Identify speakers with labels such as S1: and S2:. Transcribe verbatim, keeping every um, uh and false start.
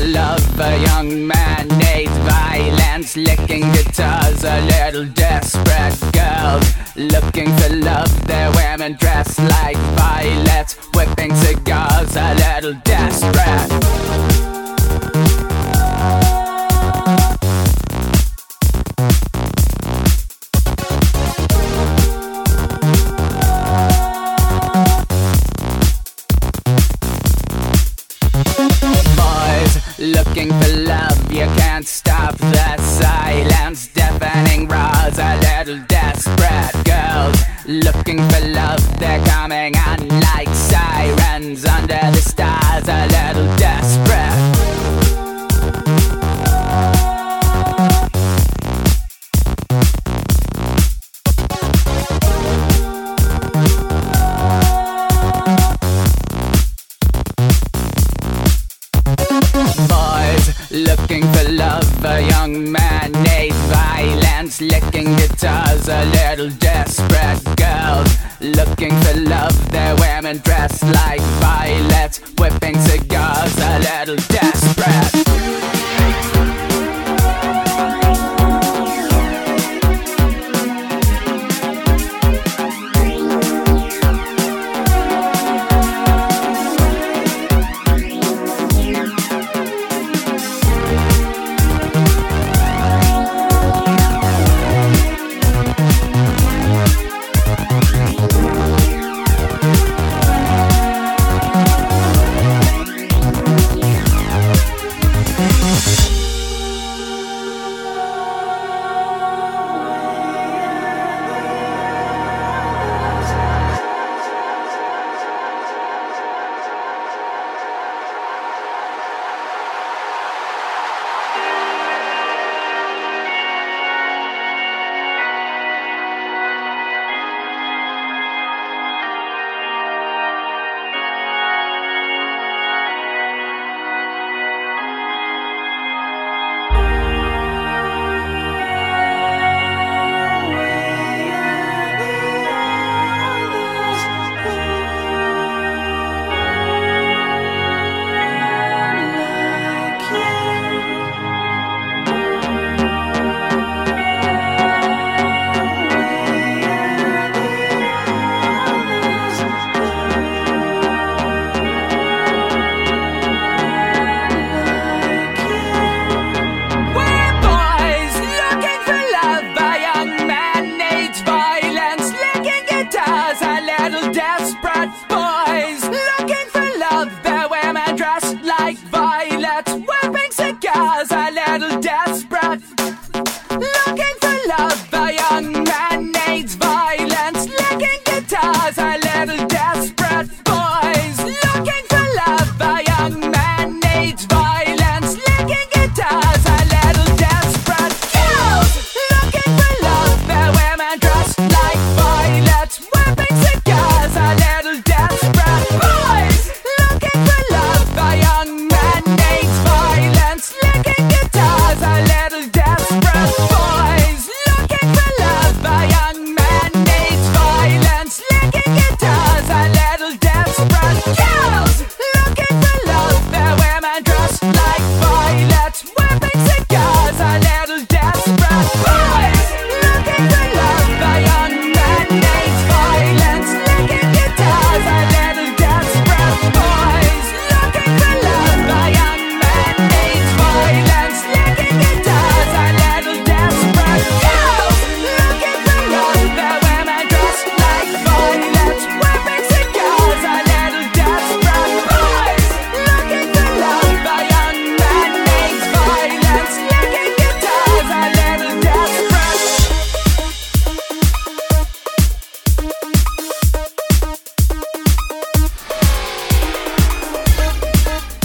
S1: love, a young man needs violence. Licking guitars, a little desperate girls looking for love. Their women dressed like violets, whipping cigars, a little desperate. Looking for love, you can't stop the silence. Deafening roars, a little desperate girls looking for love. They're coming on like sirens under the stars, a little desperate. Looking for love, a young man needs violence. Licking guitars, a little desperate girls looking for love. Their women dressed like violets, whipping cigars, a little desperate.